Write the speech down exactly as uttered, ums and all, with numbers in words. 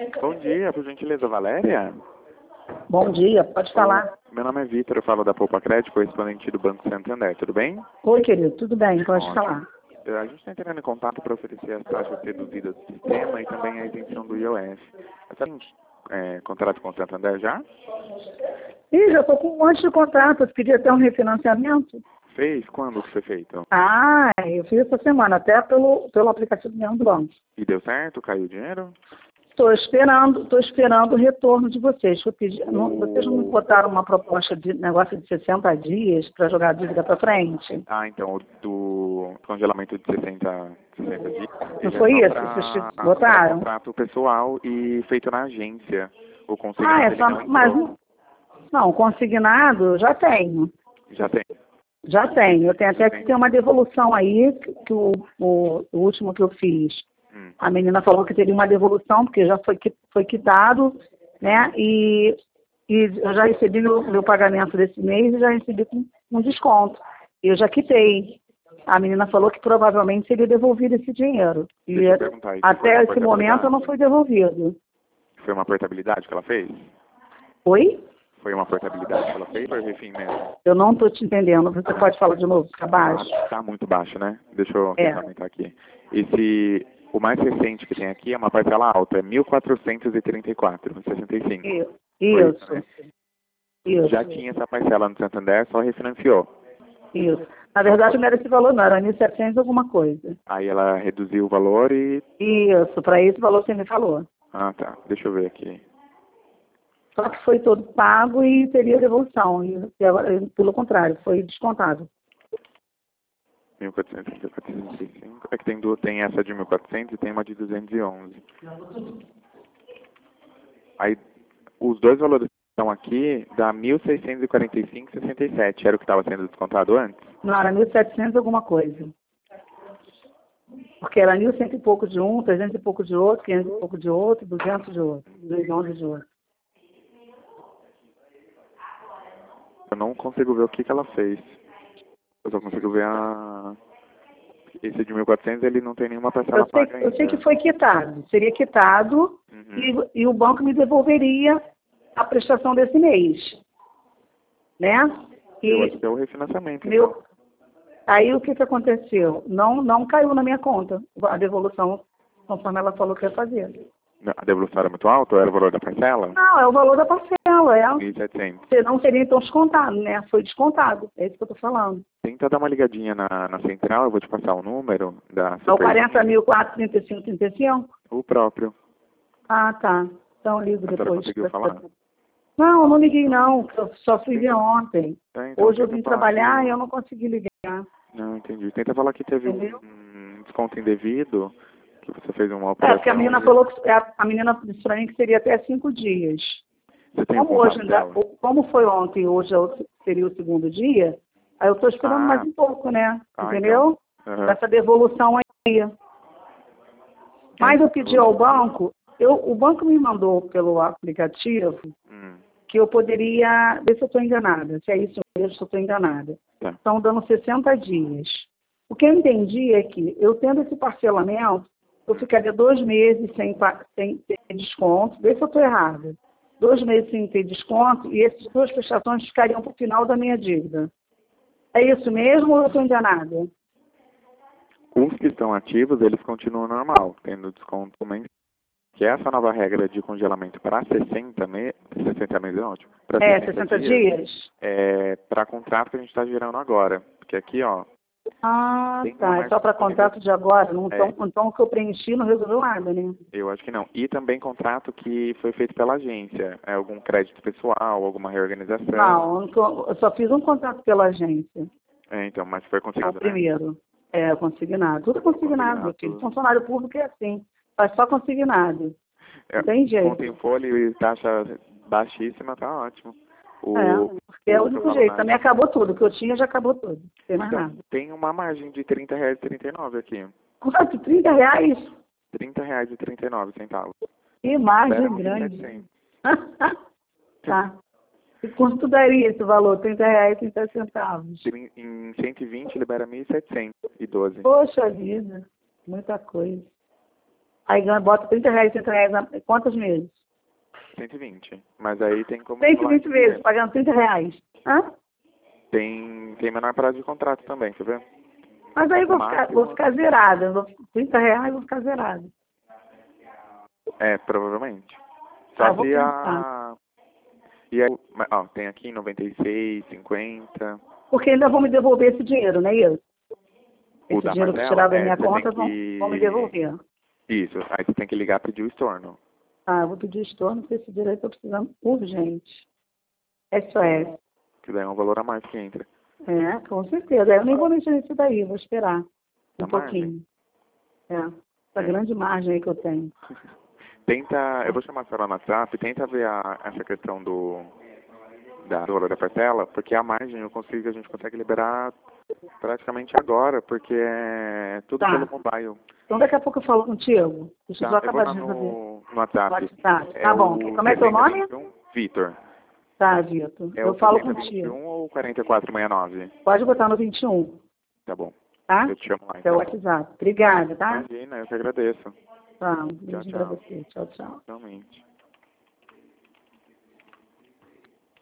Bom dia, por gentileza, Valéria? Bom dia, pode falar. Meu nome é Vitor, eu falo da Poupa Crédito, correspondente do Banco Santander, tudo bem? Oi, querido, tudo bem, pode Ótimo. falar. A gente está entrando em contato para oferecer as taxas reduzidas do sistema e também a isenção do I O F. Você tem é, contrato com o Santander já? Ih, já estou com um monte de contatos, queria ter um refinanciamento. Fez? Quando que foi feito? Ah, eu fiz essa semana, até pelo, pelo aplicativo mesmo do banco. E deu certo? Caiu o dinheiro? Estou esperando, estou esperando o retorno de vocês. Eu pedi, não, vocês não me botaram uma proposta de negócio de sessenta dias para jogar a dívida para frente? Ah, então, o do congelamento de sessenta, sessenta dias. Não foi isso que vocês botaram? Contrato pessoal e feito na agência. O Ah, consignado é ele só, não mas entrou. não, consignado já tenho. Já tem. Já tenho. Eu tenho até que ter uma devolução aí, que, que o, o, o último que eu fiz. Hum. A menina falou que teria uma devolução, porque já foi, qui- foi quitado, né? E, e eu já recebi meu, meu pagamento desse mês e já recebi com um desconto. E eu já quitei. A menina falou que provavelmente seria devolvido esse dinheiro. E Deixa eu perguntar, isso foi até uma esse momento não foi devolvido. Foi uma portabilidade que ela fez? Oi? Foi uma portabilidade que ela fez ou é refim mesmo? Eu não estou te entendendo. Você pode falar de novo? Fica baixo. Tá muito baixo, né? Deixa eu É. aumentar aqui. Esse, o mais recente que tem aqui é uma parcela alta, é mil quatrocentos e trinta e quatro reais e sessenta e cinco centavos. Isso. Foi isso, né? Isso. Já tinha essa parcela no Santander, só refinanciou. Isso. Na verdade, não era esse valor, não. Era mil e setecentos alguma coisa. Aí ela reduziu o valor e... Isso. Para esse valor que você me falou. Ah, tá. Deixa eu ver aqui. Só que foi todo pago e teria devolução. E, e agora, pelo contrário, foi descontado. mil quatrocentos e trinta e cinco. É que tem duas, tem essa de mil e quatrocentos e tem uma de duzentos e onze. Aí, os dois valores que estão aqui dá mil seiscentos e quarenta e cinco reais e sessenta e sete. Era o que estava sendo descontado antes? Não, era mil e setecentos alguma coisa. Porque era mil e cento e pouco de um, trezentos e pouco de outro, quinhentos e pouco de outro, duzentos de outro, duzentos e onze de outro. Eu não consigo ver o que, que ela fez. Eu só consigo ver a... Esse de mil e quatrocentos, ele não tem nenhuma parcela Eu sei, paga ainda. eu sei que foi quitado. Seria quitado Uhum. e, e o banco me devolveria a prestação desse mês. Né? Eu E acho que é o refinanciamento. meu, Então. aí o que, que aconteceu? Não, não caiu na minha conta a devolução, conforme ela falou que ia fazer. A devolução era muito alta ou era o valor da parcela? Não, é o valor da parcela, é. mil e setecentos. Não seria então descontado, né? Foi descontado, é isso que eu estou falando. Tenta dar uma ligadinha na, na central, eu vou te passar o número da É o Super- quarenta mil quatrocentos e trinta e cinco, trinta e cinco? O próprio. Ah, tá. Então eu ligo A senhora depois. conseguiu falar? Não, eu não liguei não, eu só fui ver ontem. É, então, Hoje eu tenta vim falar trabalhar que- e eu não consegui ligar. Não, entendi. Tenta falar que teve Entendeu? um desconto indevido, que você fez uma É, operação. porque a menina e- falou que a, a menina disse pra mim que seria até cinco dias. Você tem o Como, hoje, contato ainda- dela? como foi ontem e hoje é o- seria o segundo dia, aí eu estou esperando Ah. mais um pouco, né? Ah, Entendeu? Aham. Essa devolução aí. Mas eu pedi ao banco, eu, o banco me mandou pelo aplicativo Hum, que eu poderia, ver se eu estou enganada, se é isso mesmo, se eu estou enganada. tá. Estão dando sessenta dias. O que eu entendi é que, eu tendo esse parcelamento, eu ficaria dois meses sem, pa- sem ter desconto, vê se eu estou errada. Dois meses sem ter desconto e essas duas prestações ficariam para o final da minha dívida. É isso mesmo ou eu estou enganada? Os que estão ativos, eles continuam normal, tendo desconto mensal. Que essa nova regra de congelamento para sessenta meses, sessenta meses é ótimo. Pra É, sessenta dias? É para contrato que a gente está gerando agora. Porque aqui, ó, Ah, Tem uma tá. É margem só para de contrato de agora. Não, É. então, então o que eu preenchi não resolveu nada, né? eu acho que não. E também contrato que foi feito pela agência. É algum crédito pessoal, alguma reorganização. Não, eu tô- eu só fiz um contrato pela agência. É, então, mas foi O consignado, né? primeiro. É, consignado. Tudo consignado, meu filho. Consignado. Funcionário público é assim. Faz só consignado. É, Não tem jeito. Conta em folha e taxa baixíssima, tá ótimo. O, É, porque é o o único que eu jeito. falo, Também acabou tudo. O que eu tinha já acabou tudo. Não tem mais Então, nada. tem uma margem de trinta reais e trinta e nove aqui. Quanto? trinta reais? trinta reais e trinta e nove centavos. Que margem Deram grande. setecentos. Tá. E quanto daria esse valor? trinta reais e trinta centavos. Trin- Em cento e vinte libera mil setecentos e doze. Poxa vida. Muita coisa. Aí ganha, bota trinta reais, trinta reais, na- quantos meses? cento e vinte. Mas aí tem como... cento e vinte meses, pagando trinta reais. Hã? Tem, tem menor prazo de contrato também, quer ver? Mas aí eu vou ficar, Máximo- vou ficar zerada. Eu vou- trinta reais vou ficar zerada. É, provavelmente. Só Ah, vou se pensar. a... E aí, mas, ó, tem aqui noventa e seis, cinquenta... Porque ainda vão me devolver esse dinheiro, não é isso? O Esse da dinheiro que Marcela, tiraram da é, minha você tem conta vão, que... vão me devolver. Isso, aí você tem que ligar e pedir o estorno. Ah, eu vou pedir estorno, porque esse dinheiro eu estou precisando urgente. S O S. Que daí é um valor a mais que entra. É, com certeza. Eu nem vou mexer nisso daí, vou esperar um Da pouquinho. É, essa É. grande margem aí que eu tenho. Tenta, eu vou chamar a senhora no WhatsApp, tenta ver a, essa questão do, da, do valor da parcela, porque a margem eu consigo, a gente consegue liberar praticamente agora, porque é tudo Tá. pelo mobile. Então daqui a pouco eu falo contigo. Deixa eu só Tá? Eu vou acabar dar de resolver. no, no WhatsApp. WhatsApp. Tá bom. o Como é teu nome? sessenta e um, Vitor. Tá, Vitor. É Eu o falo sessenta e contigo. um ou quarenta e quatro sessenta e nove? Pode botar no vinte e um, Tá bom. tá? Eu te chamo lá, É o então. WhatsApp. Obrigada, tá? Imagina, eu que agradeço. Tá, um beijinho pra tchau. você. Tchau, tchau. Realmente.